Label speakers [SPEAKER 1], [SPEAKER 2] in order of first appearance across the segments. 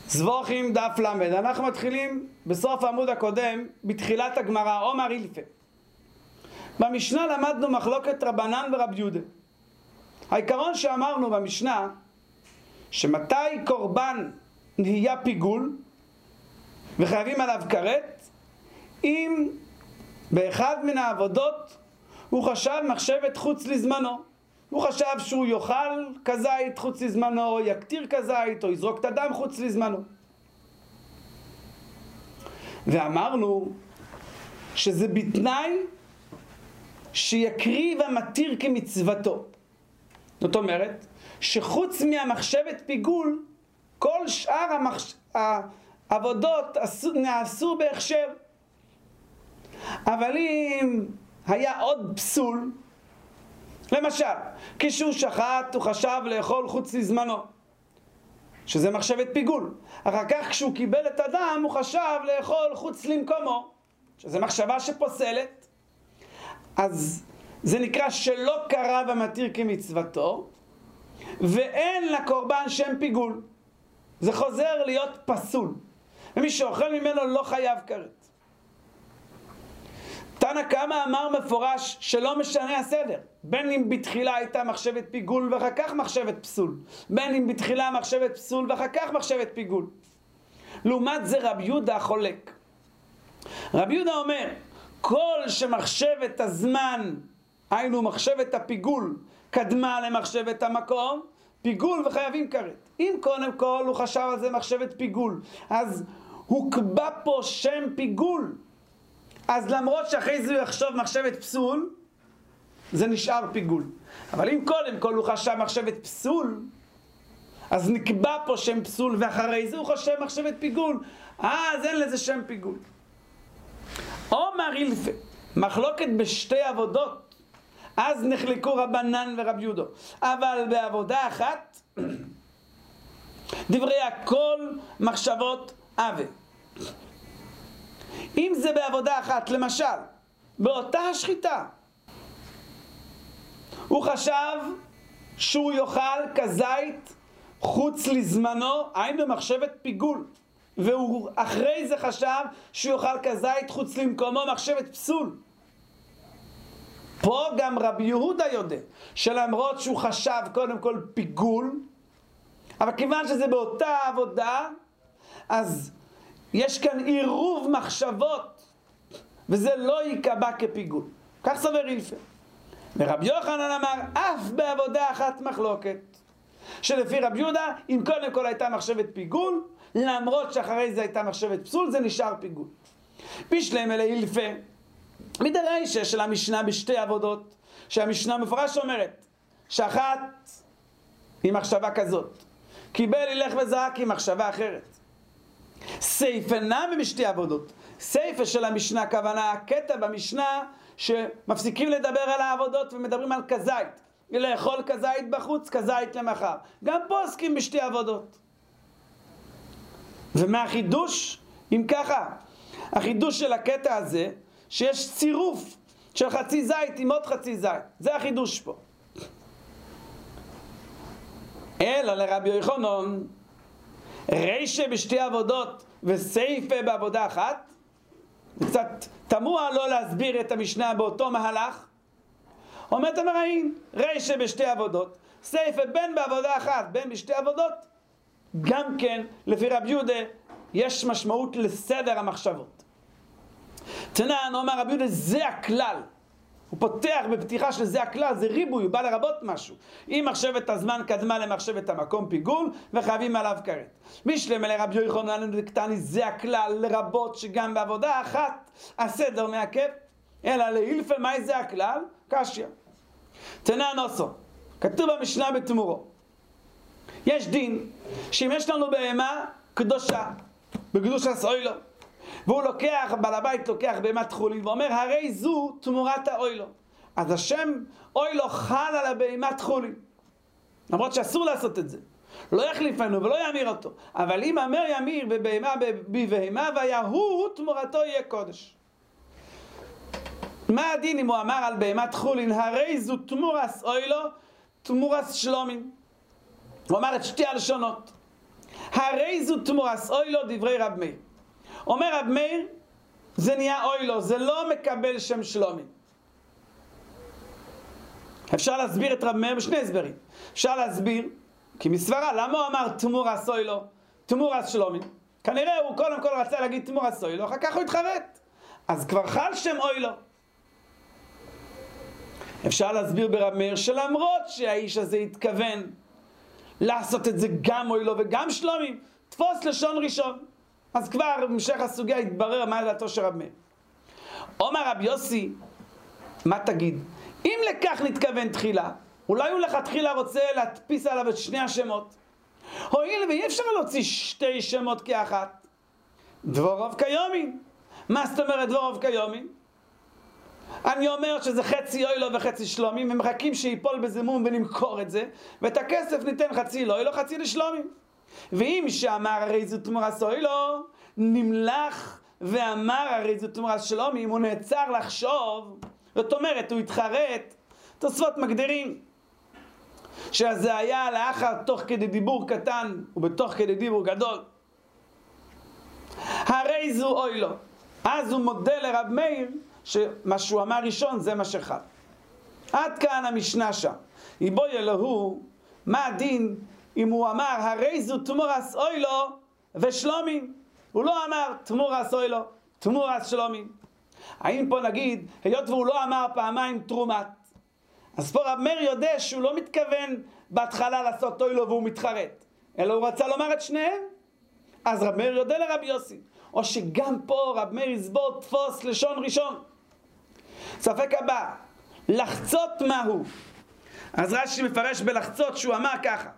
[SPEAKER 1] זבוכים דף למד. אנחנו מתחילים בסוף העמוד הקודם, בתחילת הגמרא, עומר אילפה. במשנה למדנו מחלוקת רבנן ורב יהודה. העיקרון שאמרנו במשנה, שמתי קורבן נהיה פיגול וחייבים עליו כרת, אם באחד מן העבודות הוא חשב מחשבת חוץ לזמנו. הוא חשב שהוא יאכל כזית חוץ לזמנו, או יקטיר כזית, או יזרוק את הדם חוץ לזמנו. ואמרנו שזה בתנאי שיקריב המתיר כמצוותו. זאת אומרת, שחוץ מהמחשבת פיגול, כל שאר העבודות נעשו בהכשר. אבל אם היה עוד פסול, למשל, כשהוא שחט הוא חשב לאכול חוץ לזמנו, שזה מחשבת פיגול. אחר כך כשהוא קיבל את הדם הוא חשב לאכול חוץ למקומו, שזה מחשבה שפוסלת. אז זה נקרא שלא קרב המתיר כמצוותו, ואין לקורבן שם פיגול. זה חוזר להיות פסול, ומי שאוכל ממנו לא חייב כרת. תנא קמא אמר מפורש שלא משנה הסדר, בין אם בתחילה הייתה מחשבת פיגול ואחר כך מחשבת פסול, בין אם בתחילה מחשבת פסול ואחר כך מחשבת פיגול. לעומת זה רב יהודה חולק. רב יהודה אומר, כל שמחשבת הזמן, היינו מחשבת הפיגול, קדמה למחשבת המקום, פיגול וחייבים כרת. אם קודם כל הוא חשב על זה מחשבת פיגול, אז הוא קבע פה שם פיגול, אז למרות שאחרי זה הוא יחשוב מחשבת פסול, זה נשאר פיגול. אבל אם קודם כל הוא חשב מחשבת פסול, אז נקבע פה שם פסול, ואחרי זה הוא חושב מחשבת פיגול, אז אין לזה שם פיגול. עומר אילפה, מחלוקת בשתי עבודות, אז נחלקו רבנן ורב יהודה. אבל בעבודה אחת, דברי הכל מחשבות אבה. אם זה בעבודה אחת, למשל, באותה השחיטה, הוא חשב שהוא יאכל כזית חוץ לזמנו, היינו מחשבת פיגול, והוא אחרי זה חשב שהוא יאכל כזית חוץ למקומו, מחשבת פסול. פה גם רבי יהודה יודע שלמרות שהוא חשב קודם כל פיגול, אבל כיוון שזה באותה עבודה, אז יש כאן עירוב מחשבות, וזה לא יקבע כפיגול. כך סובר אילפה. ורבי יוחנן אמר, אף בעבודה אחת מחלוקת, שלפי רבי יהודה, אם קודם כל הייתה מחשבת פיגול, למרות שאחרי זה הייתה מחשבת פסול, זה נשאר פיגול. בשלם אלה אילפה, מדריישא של המשנה בשתי עבודות, שהמשנה מפורש אומרת, שאחת היא מחשבה כזאת, קיבל ילך וזרק היא מחשבה אחרת. סייפה נמי בשתי עבודות. סייפה של המשנה, הכוונה הקטע במשנה שמפסיקים לדבר על העבודות ומדברים על כזית, לאכול כזית בחוץ, כזית למחר. גם פה עוסקים בשתי עבודות. ומה החידוש? אם ככה, החידוש של הקטע הזה, שיש צירוף של חצי זית עם עוד חצי זית. זה החידוש פה. אלא לרבי יוחנן, רישא בשתי עבודות וסייפה בעבודה אחת, קצת תמוה לא להסביר את המשנה באותו מהלך. אומרת המראין, רישא בשתי עבודות, סייפה בין בעבודה אחת בין בשתי עבודות, גם כן לפי רבי יהודה יש משמעות לסדר המחשבות. תנן אומר רבי יהודה, זה הכלל. הוא פותח בפתיחה של זה הכלל, זה ריבוי, הוא בא לרבות משהו. אם מחשבת הזמן קדמה למחשבת המקום פיגול, וחייבים עליו כרת. משלם אלה רבי יוחנן דקטני, זה הכלל לרבות שגם בעבודה אחת הסדר מעכב, אלא לאילפה, מה זה הכלל? קשיא. תנן עושו, כתוב במשנה בתמורו. יש דין, שאם יש לנו בהמה קדושה, בקדושת אוילו, והוא לוקח, בעל הבית לוקח בהמת חולין ואומר, הרי זו תמורת האוילו. אז השם אוילו חל על הבהמת חולין, למרות שאסור לעשות את זה. לא יחליפנו ולא יאמיר אותו. אבל אם אמר יאמיר בבהמה בבהמה, והיה הוא תמורתו יהיה קודש. מה הדין אם הוא אמר על בהמת חולין, הרי זו תמורס אוילו, תמורס שלומים? הוא אמר את שתי הלשונות. הרי זו תמורס אוילו דברי רב מאיר. אומר רב מאיר, זה נהיה אוילו, זה לא מקבל שם שלומי. אפשר להסביר את רב מאיר בשני הסברים. אפשר להסביר, כי מסברה, למה הוא אמר תמורס אוילו, תמורס שלומי? כנראה הוא קודם כל רצה להגיד תמורס אוילו, אחר כך הוא התחרט. אז כבר חל שם אוילו. אפשר להסביר ברב מאיר שלמרות שהאיש הזה התכוון לעשות את זה גם אוילו וגם שלומי, תפוס לשון ראשון. אז כבר במשך הסוגיה התברר מה דעתו של רב מאיר. אומר רב יוסי, מה תגיד? אם לכך נתכוון תחילה, אולי הוא לכתחילה רוצה להדפיס עליו את שני השמות. הואיל ואי אפשר להוציא שתי שמות כאחת. דבורוב כיומין. מה זאת אומרת דבורוב כיומין? אני אומר שזה חצי אוילו וחצי שלומי, ומחכים שיפול בזמום ונמכור את זה, ואת הכסף ניתן חצי לאוילו, חצי לשלומי. ואם שאמר הרי זו תמורס אוילו, נמלך ואמר הרי זו תמורס שלומי, אם הוא נעצר לחשוב, זאת אומרת, הוא התחרט, תוספות מגדירים, שזה היה לאחר תוך כדי דיבור קטן, ובתוך כדי דיבור גדול. הרי זו אוילו. אז הוא מודה לרב מאיר, שמה שהוא אמר ראשון זה מה שחל. עד כאן המשנה שם. יבוי אלוהו, מה הדין אם הוא אמר הרי זו תמורס אוילו ושלומי? הוא לא אמר תמורס אוילו, תמורס שלומי. האם פה נגיד, היות והוא לא אמר פעמיים תרומת, אז פה רב מאיר יודע שהוא לא מתכוון בהתחלה לעשות אוילו והוא מתחרט, אלא הוא רצה לומר את שניהם. אז רב מאיר יודע לרב יוסי, או שגם פה רב מאיר יסבור תפוס לשון ראשון. ספק הבא, לחצות מהו? אז רש"י מפרש בלחצות שהוא אמר ככה,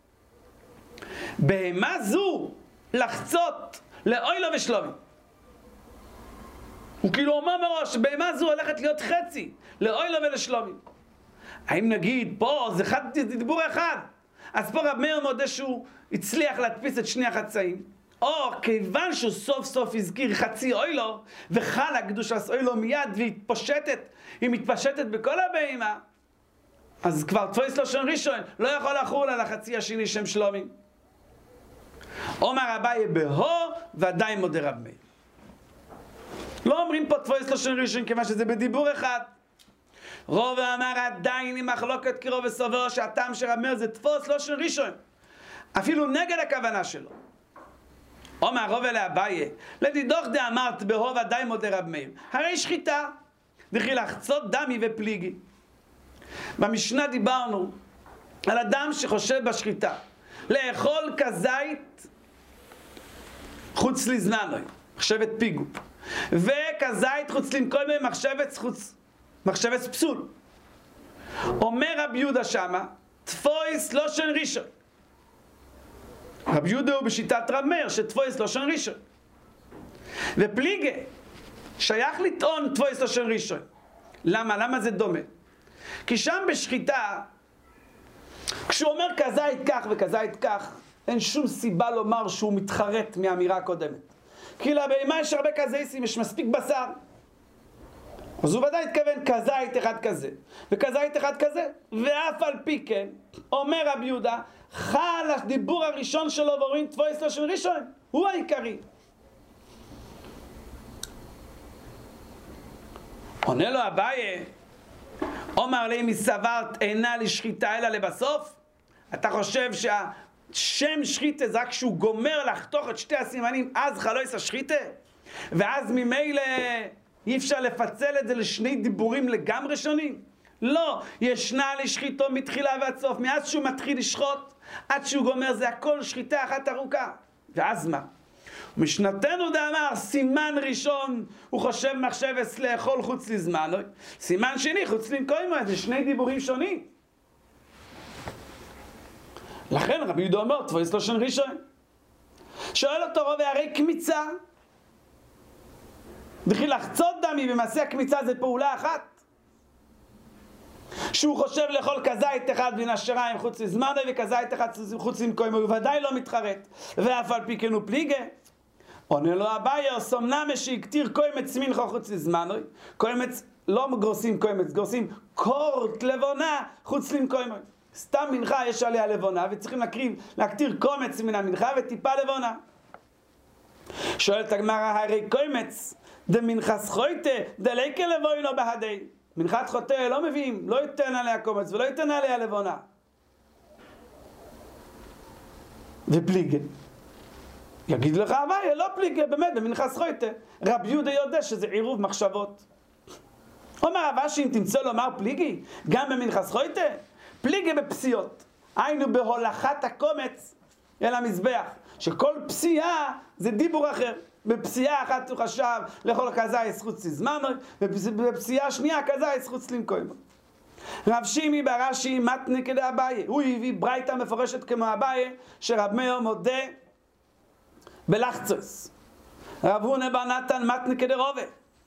[SPEAKER 1] בהמה זו לחצות לאוילו ושלומי. הוא כאילו אומר מראש, בהמה זו הולכת להיות חצי לאוילו ולשלומי. האם נגיד פה זה דיבור אחד, אז פה רב מאיר מודה שהוא הצליח להדפיס את שני החצאים, או כיוון שהוא סוף סוף הזכיר חצי אוילו וחל הקדושת אוילו מיד והיא מתפשטת בכל הבהמה, אז כבר תפוס לשון ראשון לא יכול לחול על החצי השני שם שלומי. אומר אביי בהו ועדיין מודה רב מאיר. לא אומרים פה תפוס לשון ראשון כיוון שזה בדיבור אחד. רוב אמר עדיין עם מחלוקת קרוב וסובר שהטעם של רב מאיר זה תפוס לשון ראשון, אפילו נגד הכוונה שלו. אומר רוב אלה אביי, לדידוך דאמרת בהו ועדיין מודה רב מאיר, הרי שחיטה וכי לחצות דמי ופליגי. במשנה דיברנו על אדם שחושב בשחיטה לאכול כזית חוץ לזננוי, מחשבת פיגו, וכזית חוץ לנקול בהם מחשבת פסול. אומר רב יהודה שמה, תפויס לשון ראשון. רב יהודה הוא בשיטת רב מאיר שתפויס לשון ראשון. ופליגה שייך לטעון תפויס לשון ראשון. למה? למה זה דומה? כי שם בשחיטה, כשהוא אומר כזית כך וכזית כך, אין שום סיבה לומר שהוא מתחרט מהאמירה הקודמת. כי לבהמה יש הרבה כזיסים, יש מספיק בשר. אז הוא ודאי התכוון כזית אחד כזה, וכזית אחד כזה. ואף על פי כן, אומר רב יהודה, חל הדיבור הראשון שלו ואומרים תפוס לשון ראשון, הוא העיקרי. עונה לו אביי, אומר לי מסברת אינה לשחיטה אלא לבסוף? אתה חושב שהשם שחיטה זה רק כשהוא גומר לחתוך את שתי הסימנים אז חלויס השחיטה? ואז ממילא אי אפשר לפצל את זה לשני דיבורים לגמרי שונים? לא, ישנה לשחיתו מתחילה ועד סוף, מאז שהוא מתחיל לשחוט עד שהוא גומר זה הכל שחיטה אחת ארוכה. ואז מה? משנתנו דאמר סימן ראשון הוא חושב מחשבס לאכול חוץ לזמן, סימן שני חוץ לנקוימו, זה שני דיבורים שונים. לכן רבי יהודה אומר תפוס לשון ראשון. שואל אותו רבי, הרי קמיצה וכי לחצות דמי במעשה הקמיצה זה פעולה אחת, שהוא חושב לאכול כזית אחד בין השריים חוץ לזמן וכזית אחד חוץ לנקוימו, הוא ודאי לא מתחרט. ואף על פי כן הוא פליגה. עונה לו אביי, סומנם שהקטיר קוימץ מנחה חוץ לזמנוי. קוימץ לא גורסים קוימץ, גורסים קורט לבונה חוץ לנקוימו. סתם מנחה יש עליה לבונה, וצריכים להקטיר קומץ מן המנחה וטיפה לבונה. שואלת הגמרא, הרי קומץ דמנחס חוטא דליקה לבוי לו בהדי. מנחת חוטא לא מביאים, לא ייתן עליה קומץ ולא ייתן עליה לבונה. ופליגה. יגיד לך אביי, לא פליגה, באמת, במנחס חוטא. רב יהודה יודע שזה עירוב מחשבות. אומר אבשי, אם תמצא לומר פליגי, גם במנחס חוטא, פליגה בפסיעות. היינו בהולכת הקומץ אל המזבח, שכל פסיעה זה דיבור אחר. בפסיעה אחת הוא חשב לכל כזאי חוץ לזמנו, ובפסיעה שנייה כזאי חוץ למקוימו. רב שימי ברש"י מתנה כדאביי, הוא הביא ברייתא מפורשת כמו אביי, שרב מאיר מודה בלחצוס. רב הונא בר נתן מתנה כדרובה.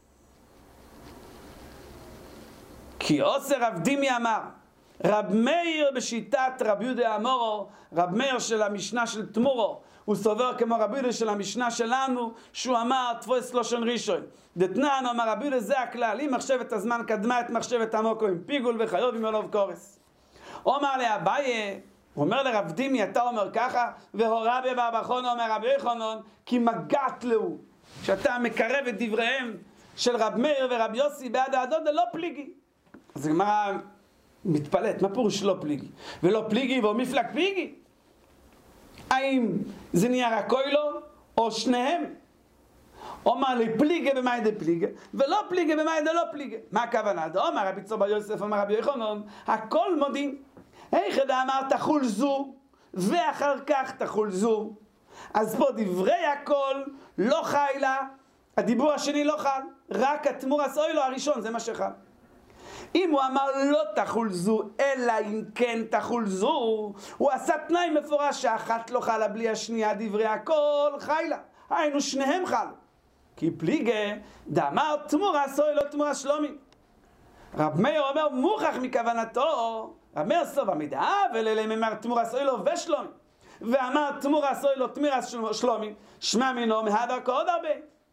[SPEAKER 1] כי עושה רב דימי אמר, רב מאיר בשיטת רב יהודה אמורו, רב מאיר של המשנה של תמורו, הוא סובר כמו רב יהודה של המשנה שלנו, שהוא אמר תפוס לושן ראשון. דתנן אמר רב יהודה זה הכלל, אם מחשבת הזמן קדמה את מחשבת עמוקו עם פיגול וחייוב עם אלוב קורס. הוא אמר לאביי, הוא אומר לרב דימי, אתה אומר ככה, והורה בבחון אומר רבי יוחנן, כי מגעת לו, שאתה מקרב את דבריהם של רב מאיר ורב יוסי בעד הדוד, זה לא פליגי. אז הגמרא מתפלאת, מה פירוש לא פליגי? ולא פליגי והוא מפלג פליגי? האם זה נהיה רק אוילו או שניהם? אומר לי פליגה במאי דה פליגה ולא פליגה במאי דה לא פליגה. מה הכוונה? אומר רבי צור בר יוסף, אומר רבי יוחנן, הכל מודים. היכד אמר תחול זו ואחר כך תחול זו. אז פה דברי הכל לא חי לה, הדיבור השני לא חל, רק התמורס אוילו הראשון זה מה שחל. אם הוא אמר לא תחול זו, אלא אם כן תחול זו, הוא עשה תנאי מפורש שאחת לא חלה בלי השנייה, דברי הכל חיילה. היינו שניהם חל. כי פליגה דאמר תמורס אוילו תמורס שלומי. רב מאיר אומר מוכח מכוונתו, רב מאיר סוף המידע, ולאלה אמר תמורס אוילו ושלומי. ואמר תמורס אוילו תמורס שלומי, שמע מינו מהדר כעוד הרבה.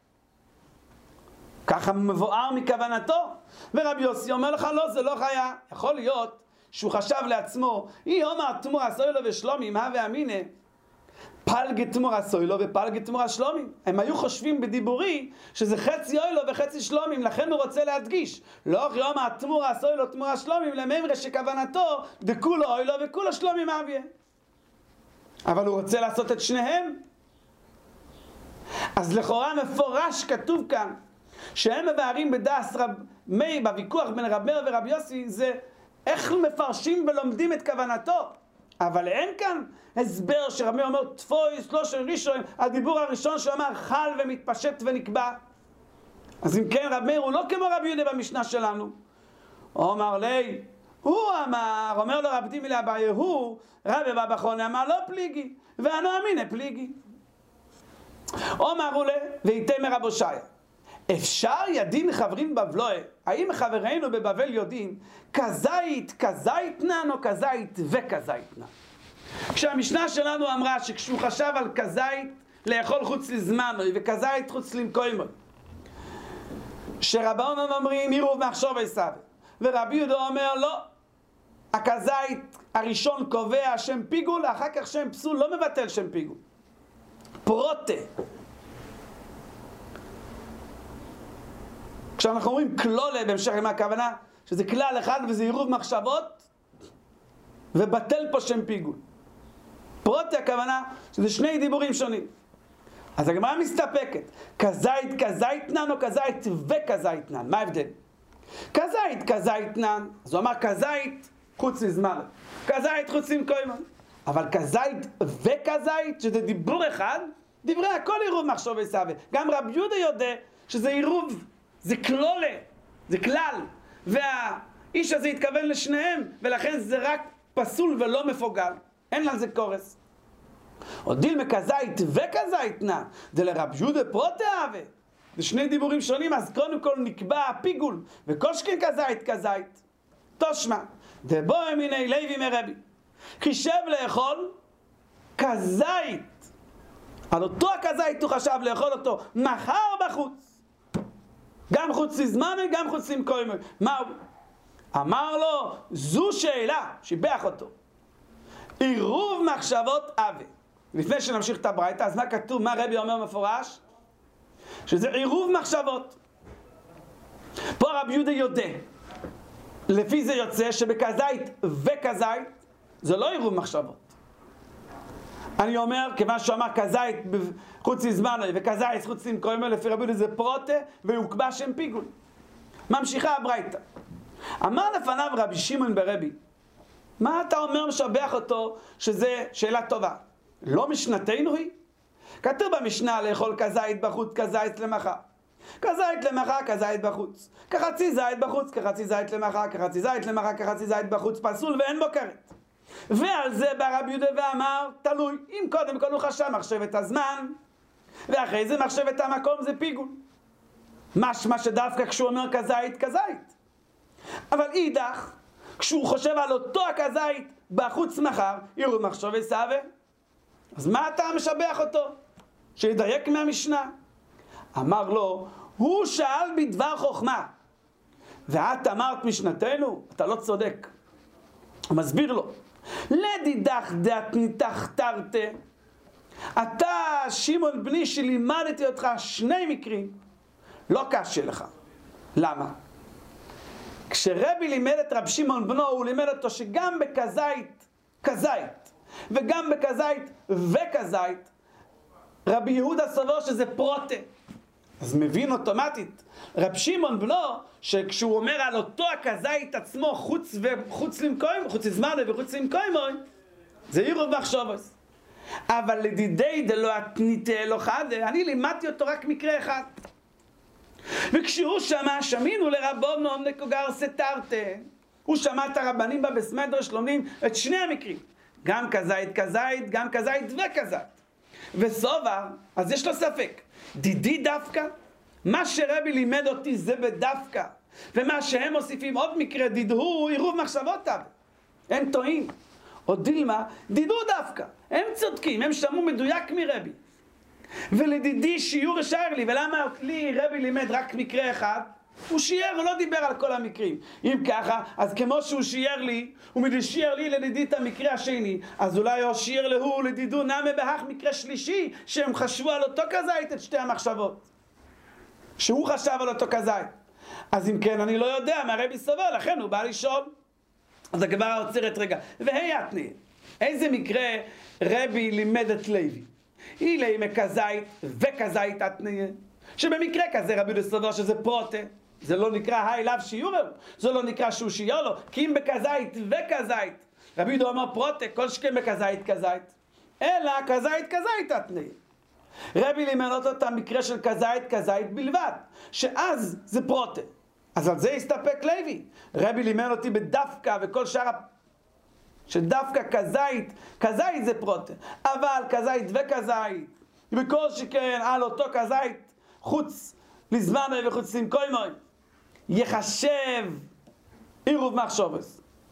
[SPEAKER 1] ככה מבואר מכוונתו. ורבי יוסי אומר לך לא, זה לא חיה. יכול להיות שהוא חשב לעצמו, היא אומר תמורס אוילו ושלומי, מה ואמינה? פלגי תמורס אוילו ופלגי תמורס שלומי. הם היו חושבים בדיבורי שזה חצי אוילו וחצי שלומים, לכן הוא רוצה להדגיש. לא אומר תמורס אוילו תמורס שלומים, לממרה שכוונתו דכולו אוילו וכולו שלומים אביה. אבל הוא רוצה לעשות את שניהם. אז לכאורה מפורש כתוב כאן, שהם מבארים בדס רב מאיר, בוויכוח בין רב מאיר ורב יוסי, זה איך מפרשים ולומדים את כוונתו. אבל אין כאן הסבר שרב מאיר אומר תפוס לושן ראשון, הדיבור הראשון שאמר חל ומתפשט ונקבע. אז אם כן רב מאיר הוא לא כמו רב יהודה במשנה שלנו. הוא אמר לי, הוא אמר, אומר לו רב דימי לאביי, הוא רבי בבחון אמר לא פליגי, ואנו אמינה פליגי. אמרו לה, ויתמר רב הושעיה, אפשר ידין חברים בבלואה, האם חברינו בבבל יודעים כזית נן או כזית וכזית נן? כשהמשנה שלנו אמרה שכשהוא חשב על כזית לאכול חוץ לזמנו וכזית חוץ למקוימו, שרבנן אומרים עירוב מחשוב עשיו, ורבי יהודה אומר לא, הכזית הראשון קובע שם פיגול, אחר כך שם פסול לא מבטל שם פיגול. פרוטה, כשאנחנו אומרים כלולה בהמשך למה הכוונה, שזה כלל אחד וזה עירוב מחשבות ובטל פה שם פיגול. פרוטה הכוונה שזה שני דיבורים שונים. אז הגמרא מסתפקת, כזית נן או כזית וכזית נן, מה ההבדל? כזית נן, אז הוא אמר כזית חוץ לזמן, כזית חוץ למקוימן, אבל כזית וכזית שזה דיבור אחד, דברי הכל עירוב מחשוב וסווה. גם רב יהודה יודע שזה עירוב, זה כלולה, זה כלל, והאיש הזה התכוון לשניהם, ולכן זה רק פסול ולא מפוגל, אין לזה קורס. עוד דיל מכזית וכזית נא, זה לרב יהודה פרוטה אהבה, זה שני דיבורים שונים, אז קודם כל נקבע הפיגול, וקושקין כזית, תושמע, דבוי מיני לוי מרבי, חישב לאכול כזית, על אותו הכזית הוא חשב לאכול אותו מחר בחוץ, גם חוץ לזמן וגם חוץ למקוימו. מה הוא? אמר לו, זו שאלה, שיבח אותו. עירוב מחשבות אבי. לפני שנמשיך את הברייתא, אז מה כתוב, מה רבי אומר מפורש? שזה עירוב מחשבות. פה רבי יהודה יודע. לפי זה יוצא שבכזית וכזית זה לא עירוב מחשבות. אני אומר, כיוון שהוא אמר כזית חוץ לזמנו וכזית חוץ למקומו, לפי רבי יהודה זה פרוטה ויוקבע שם פיגול. ממשיכה הברייתא. אמר לפניו רבי שמעון ברבי, מה אתה אומר משבח אותו שזה שאלה טובה? לא משנתנו היא? כתוב במשנה לאכול כזית בחוץ, כזית למחר. כזית למחר, כזית בחוץ. כחצי זית בחוץ, כחצי זית למחר, כחצי זית למחר, כחצי זית בחוץ, פסול ואין בו כרת. ועל זה בא רבי יהודה ואמר, תלוי, אם קודם כל הוא חשב מחשבת הזמן, ואחרי זה מחשבת המקום זה פיגול. משמע שדווקא כשהוא אומר כזית, כזית. אבל אידך, כשהוא חושב על אותו הכזית בחוץ מחר, עירוב מחשבת סווה. אז מה אתה משבח אותו? שידייק מהמשנה. אמר לו, הוא שאל בדבר חוכמה, ואת אמרת משנתנו? אתה לא צודק. הוא מסביר לו, לדידך דעת ניתח תרתי, אתה שמעון בני שלימדתי אותך שני מקרים, לא קשה לך. למה? כשרבי לימד את רב שמעון בנו, הוא לימד אותו שגם בכזית, כזית, וגם בכזית וכזית, רבי יהודה סבור שזה פרוטה. אז מבין אוטומטית רב שמעון בנו, שכשהוא אומר על אותו הכזית עצמו חוץ למקוים, חוץ לזמן וחוץ למקוים, זה עירוב מחשבות. אבל לדידי דלא התניתה אלו חדה, אני לימדתי אותו רק מקרה אחד. וכשהוא שמע, שמינו לרבונם לקוגר סתרתה, הוא שמע את הרבנים בבס מדרש לומדים את שני המקרים, גם כזית כזית, גם כזית וכזית. וסובר, אז יש לו ספק, דידי דווקא? מה שרבי לימד אותי זה בדווקא, ומה שהם מוסיפים עוד מקרה דידו עירוב מחשבות אבי. הם טועים. או דילמה, דידו דווקא. הם צודקים, הם שמעו מדויק מרבי. ולדידי שיעור השאר לי, ולמה לי רבי לימד רק מקרה אחד? הוא שיער, הוא לא דיבר על כל המקרים. אם ככה, אז כמו שהוא שיער לי, הוא מדשיער לי לדידי את המקרה השני, אז אולי הוא שיער להוא לדידו נמה בהך מקרה שלישי, שהם חשבו על אותו כזית את שתי המחשבות. שהוא חשב על אותו כזית. אז אם כן, אני לא יודע מה רבי סובר, לכן הוא בא לשאול. אז הגמרא עוצרת רגע. והי אתני, איזה מקרה רבי לימד את לוי? אילי מכזית וכזית אתני, שבמקרה כזה רבי יהודה סובר שזה פרוטה. זה לא נקרא היי לאו שיעורהו, זה לא נקרא שהוא שיער לו, כי אם בכזית וכזית, רבי יהודה אומר פרוטה, כל שכן בכזית כזית, אלא כזית כזית אתני. רבי לימד אותו את המקרה של כזית כזית בלבד, שאז זה פרוטה. אז על זה הסתפק לוי. רבי לימד אותי בדווקא וכל שאר שדווקא כזית זה פרוטה. אבל כזית וכזית, בכל שכן על אותו כזית חוץ לזמן וחוץ למקומו, יחשב עירוב מחשבות.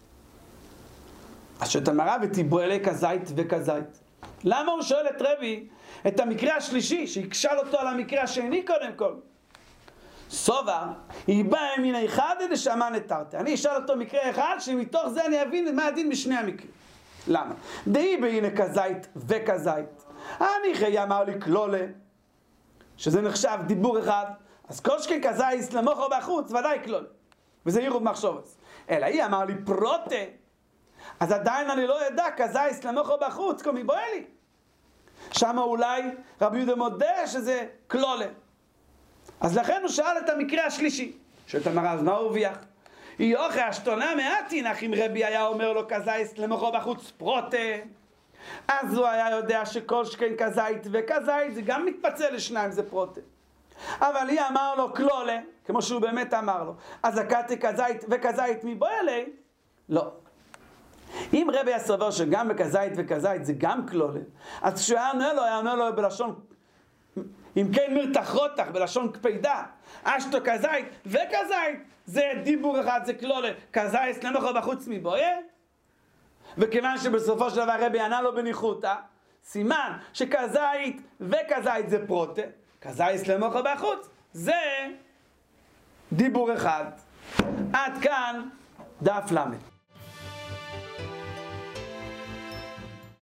[SPEAKER 1] אז שתמרה ותיבוא אלי כזית וכזית. למה הוא שואל את רבי את המקרה השלישי, שיקשל אותו על המקרה השני קודם כל? סובר, היא באה מן אחד דשמע נתרתי. אני אשאל אותו מקרה אחד, שמתוך זה אני אבין מה הדין בשני המקרים. למה? דהי בהנה כזית וכזית. אני חי אמר לי כלולה, שזה נחשב דיבור אחד, אז כל שכן כזית למוחו בחוץ, ודאי כלולה. וזה עירוב מחשבות. אלא היא אמר לי פרוטה, אז עדיין אני לא ידע כזית למוחו בחוץ, כמו מבוא אלי. שם אולי רבי יהודה מודה שזה כלולה. אז לכן הוא שאל את המקרה השלישי. שואלת הגמרא, אז מה הוא הרוויח? יוכי השתונה מעטין, אך אם רבי היה אומר לו כזית למוחו בחוץ פרוטה, אז הוא היה יודע שכל שכן כזית וכזית זה גם מתפצל לשניים, זה פרוטה. אבל היא אמר לו כלולה, כמו שהוא באמת אמר לו, אז הקטי כזית וכזית מבוא אלי? לא. אם רבי הסובר שגם בכזית וכזית זה גם כלולה, אז כשהוא היה עונה לו בלשון, אם כן מרתח רותח, בלשון קפידה, אשתו כזית וכזית, זה דיבור אחד, זה כלולה, כזית למוחו בחוץ מבויה, וכיוון שבסופו של דבר רבי ענה לו בניחותא, סימן שכזית וכזית זה פרוטה, כזית למוחו בחוץ, זה דיבור אחד. עד כאן דף למד.